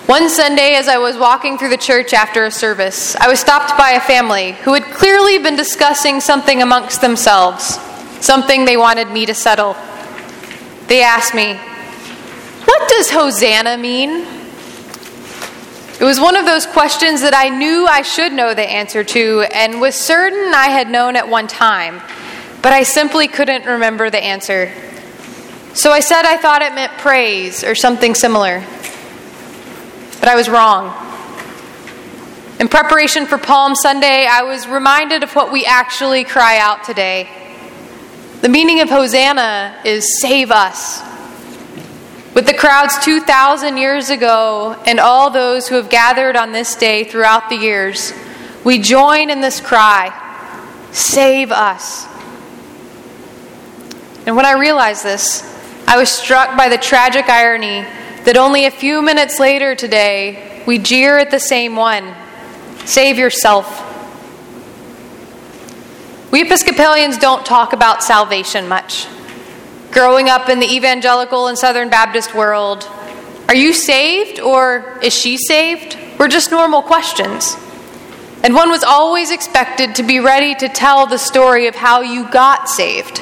One Sunday, as I was walking through the church after a service, I was stopped by a family who had clearly been discussing something amongst themselves, something they wanted me to settle. They asked me, "What does Hosanna mean?" It was one of those questions that I knew I should know the answer to and was certain I had known at one time, but I simply couldn't remember the answer. So I said I thought it meant praise or something similar. But I was wrong. In preparation for Palm Sunday, I was reminded of what we actually cry out today. The meaning of Hosanna is save us. With the crowds 2,000 years ago and all those who have gathered on this day throughout the years, we join in this cry, save us. And when I realized this, I was struck by the tragic irony that only a few minutes later today, we jeer at the same one. Save yourself. We Episcopalians don't talk about salvation much. Growing up in the evangelical and Southern Baptist world, are you saved or is she saved? Were just normal questions. And one was always expected to be ready to tell the story of how you got saved.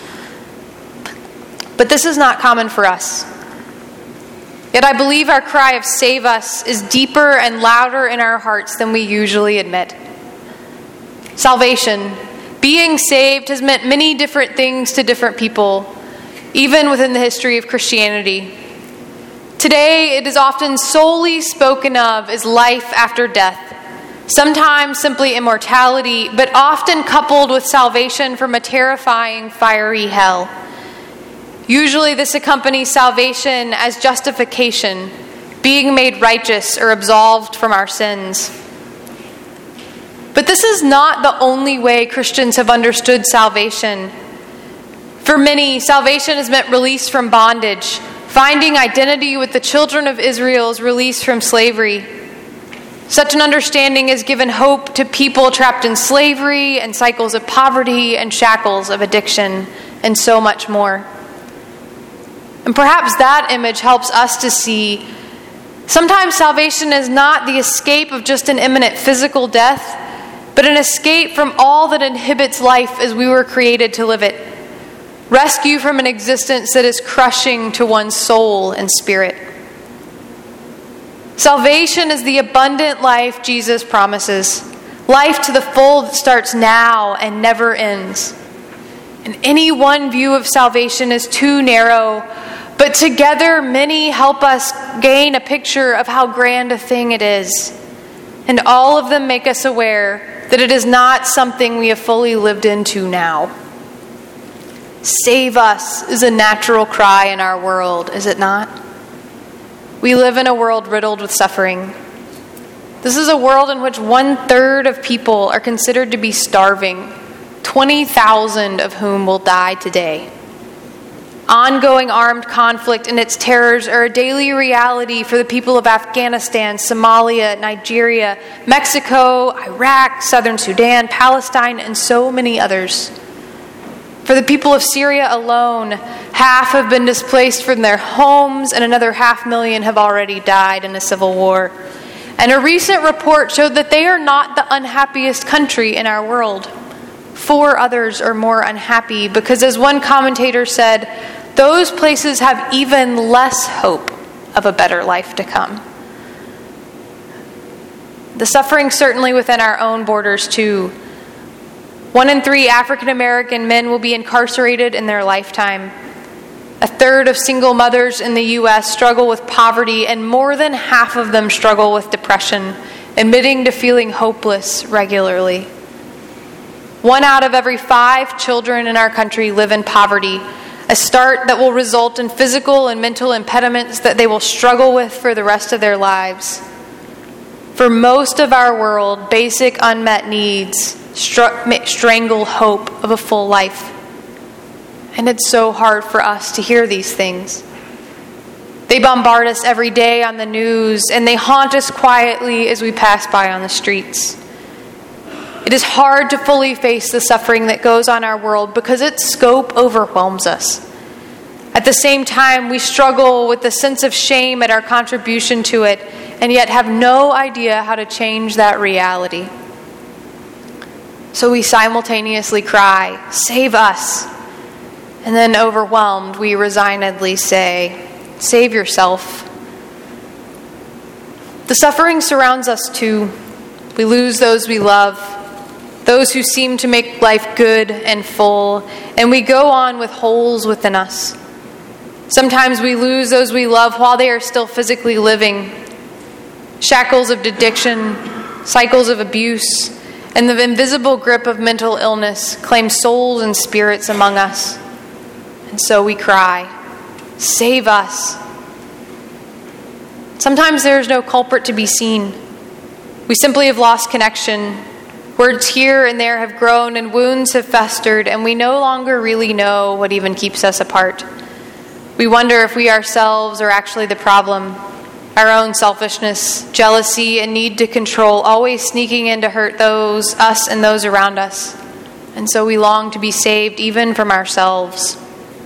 But this is not common for us. Yet I believe our cry of save us is deeper and louder in our hearts than we usually admit. Salvation, being saved, has meant many different things to different people, even within the history of Christianity. Today, it is often solely spoken of as life after death, sometimes simply immortality, but often coupled with salvation from a terrifying, fiery hell. Usually this accompanies salvation as justification, being made righteous or absolved from our sins. But this is not the only way Christians have understood salvation. For many, salvation has meant release from bondage, finding identity with the children of Israel's release from slavery. Such an understanding has given hope to people trapped in slavery and cycles of poverty and shackles of addiction and so much more. And perhaps that image helps us to see sometimes salvation is not the escape of just an imminent physical death, but an escape from all that inhibits life as we were created to live it. Rescue from an existence that is crushing to one's soul and spirit. Salvation is the abundant life Jesus promises. Life to the full that starts now and never ends. And any one view of salvation is too narrow, but together many help us gain a picture of how grand a thing it is. And all of them make us aware that it is not something we have fully lived into now. Save us is a natural cry in our world, is it not? We live in a world riddled with suffering. This is a world in which 1/3 of people are considered to be starving, 20,000 of whom will die today. Ongoing armed conflict and its terrors are a daily reality for the people of Afghanistan, Somalia, Nigeria, Mexico, Iraq, Southern Sudan, Palestine, and so many others. For the people of Syria alone, half have been displaced from their homes and another 500,000 have already died in a civil war. And a recent report showed that they are not the unhappiest country in our world. 4 others are more unhappy because, as one commentator said, those places have even less hope of a better life to come. The suffering certainly within our own borders too. 1 in 3 African American men will be incarcerated in their lifetime. 1/3 of single mothers in the U.S. struggle with poverty, and more than half of them struggle with depression, admitting to feeling hopeless regularly. 1 out of every 5 children in our country live in poverty, a start that will result in physical and mental impediments that they will struggle with for the rest of their lives. For most of our world, basic unmet needs strangle hope of a full life. And it's so hard for us to hear these things. They bombard us every day on the news, and they haunt us quietly as we pass by on the streets. It is hard to fully face the suffering that goes on our world because its scope overwhelms us. At the same time, we struggle with the sense of shame at our contribution to it, and yet have no idea how to change that reality. So we simultaneously cry, "Save us!" And then, overwhelmed, we resignedly say, "Save yourself." The suffering surrounds us too. We lose those we love, those who seem to make life good and full, and we go on with holes within us. Sometimes we lose those we love while they are still physically living. Shackles of addiction, cycles of abuse, and the invisible grip of mental illness claim souls and spirits among us. And so we cry, "Save us." Sometimes there is no culprit to be seen. We simply have lost connection. Words here and there have grown and wounds have festered, and we no longer really know what even keeps us apart. We wonder if we ourselves are actually the problem. Our own selfishness, jealousy, and need to control always sneaking in to hurt us and those around us. And so we long to be saved even from ourselves.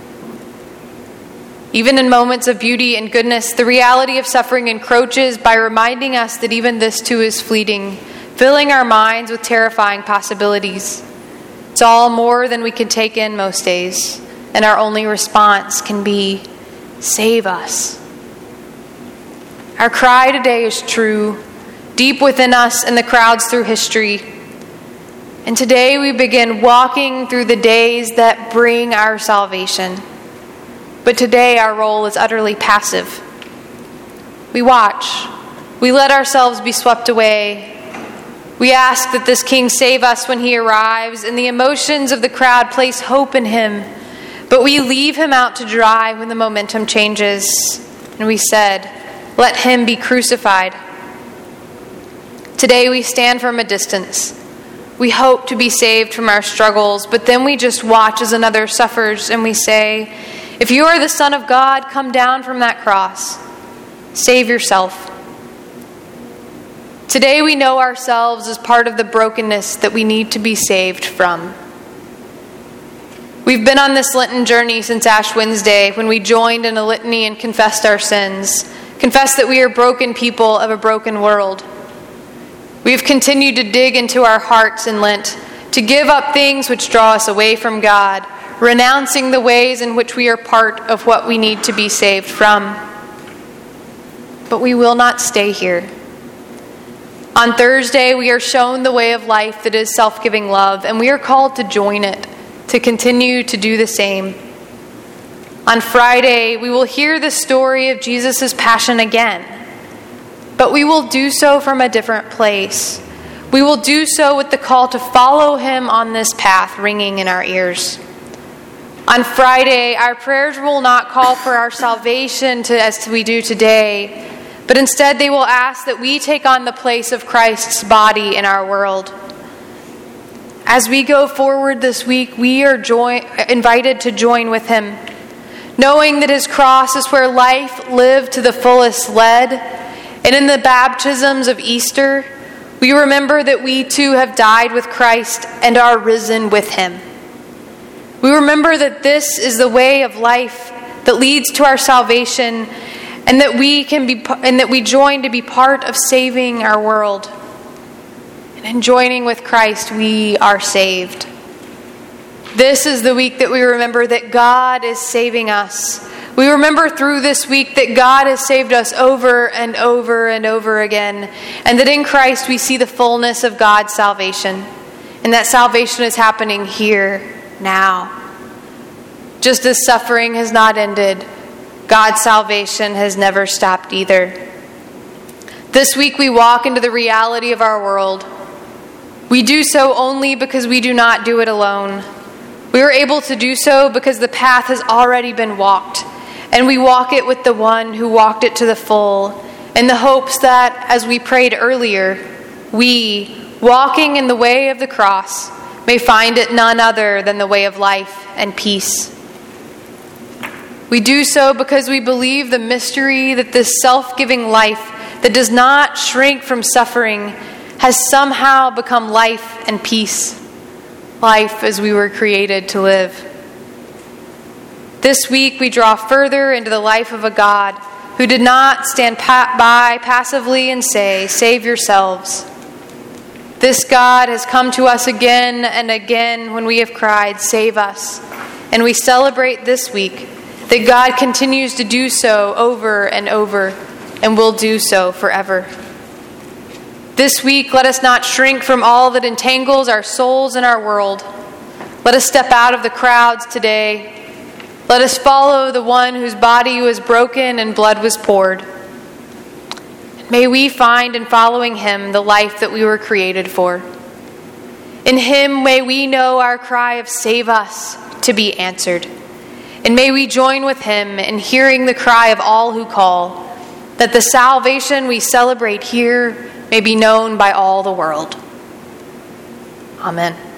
Even in moments of beauty and goodness, the reality of suffering encroaches by reminding us that even this too is fleeting, filling our minds with terrifying possibilities. It's all more than we can take in most days, and our only response can be, "Save us." Our cry today is true, deep within us and the crowds through history. And today we begin walking through the days that bring our salvation. But today our role is utterly passive. We watch. We let ourselves be swept away. We ask that this King save us when he arrives, and the emotions of the crowd place hope in him. But we leave him out to dry when the momentum changes. And we said, "Let him be crucified." Today we stand from a distance. We hope to be saved from our struggles, but then we just watch as another suffers, and we say, "If you are the Son of God, come down from that cross. Save yourself." Today we know ourselves as part of the brokenness that we need to be saved from. We've been on this Lenten journey since Ash Wednesday, when we joined in a litany and confessed our sins, confessed that we are broken people of a broken world. We have continued to dig into our hearts in Lent, to give up things which draw us away from God, renouncing the ways in which we are part of what we need to be saved from. But we will not stay here. On Thursday, we are shown the way of life that is self-giving love, and we are called to join it, to continue to do the same. On Friday, we will hear the story of Jesus' passion again, but we will do so from a different place. We will do so with the call to follow him on this path ringing in our ears. On Friday, our prayers will not call for our salvation as we do today, but instead they will ask that we take on the place of Christ's body in our world. As we go forward this week, we are invited to join with him, knowing that his cross is where life lived to the fullest led, and in the baptisms of Easter, we remember that we too have died with Christ and are risen with him. We remember that this is the way of life that leads to our salvation, and that we join to be part of saving our world. And in joining with Christ, we are saved. This is the week that we remember that God is saving us. We remember through this week that God has saved us over and over and over again, and that in Christ we see the fullness of God's salvation, and that salvation is happening here, now. Just as suffering has not ended, God's salvation has never stopped either. This week we walk into the reality of our world. We do so only because we do not do it alone. We are able to do so because the path has already been walked, and we walk it with the one who walked it to the full, in the hopes that, as we prayed earlier, we, walking in the way of the cross, may find it none other than the way of life and peace. We do so because we believe the mystery that this self-giving life that does not shrink from suffering has somehow become life and peace, life as we were created to live. This week we draw further into the life of a God who did not stand by passively and say, "Save yourselves." This God has come to us again and again when we have cried, "Save us." And we celebrate this week that God continues to do so over and over and will do so forever. This week, let us not shrink from all that entangles our souls and our world. Let us step out of the crowds today. Let us follow the one whose body was broken and blood was poured. May we find in following him the life that we were created for. In him may we know our cry of "Save us" to be answered. And may we join with him in hearing the cry of all who call, that the salvation we celebrate here may be known by all the world. Amen.